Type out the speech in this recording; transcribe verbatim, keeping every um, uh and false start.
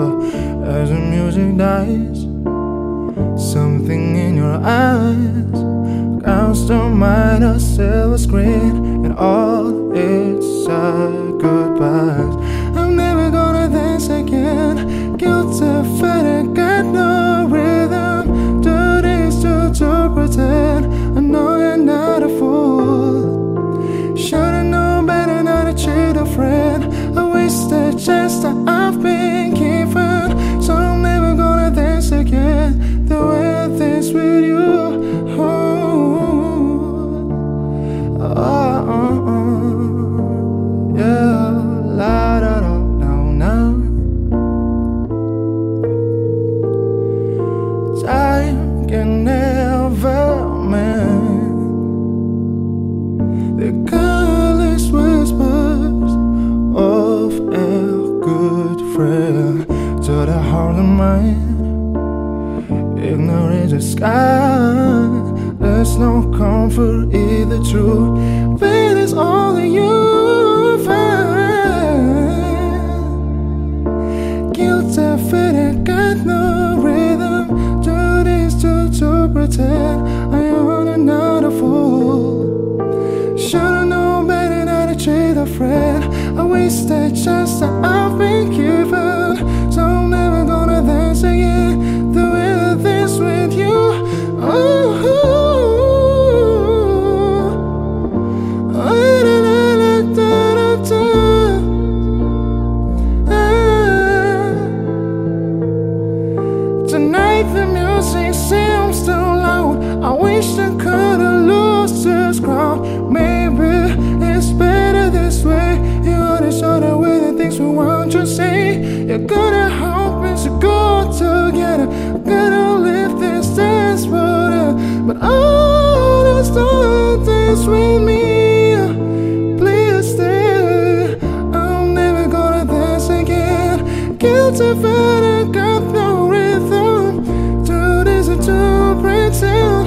as the music dies. Something in your eyes counts to mind a silver screen, and all its sad goodbyes. I'm never gonna dance again. Guilty feeling, got no rhythm. Do this to, to pretend I know you're not a fool. Should've known better not to cheat a friend. I wasted chance that I've been given. So I'm never gonna dance again the way I dance with you. Oh, oh, oh, oh. Yeah, la da da, now, now. Time can never mend the careless whispers of a good friend to the heart of mine. Ignorance the sky, there's no comfort either true, but it's all that you find. Guilty feeling, got no rhythm. Do this to, to pretend I am another fool. Should've known better not to treat a friend. I wasted chance that I've been given. So I'm never gonna dance again the way I dance with you. Oh, oh, da, da, da, da, da. Tonight the music seems too loud. I wish I could've lost this crowd. Maybe it's better this way. You wanna show the way the things we want to say. You're gonna help us to go together. Gonna live this dance forever. But all this don't dance with me. Please stay. I'm never gonna dance again. Guilty feeling, got no rhythm. Do this to pretend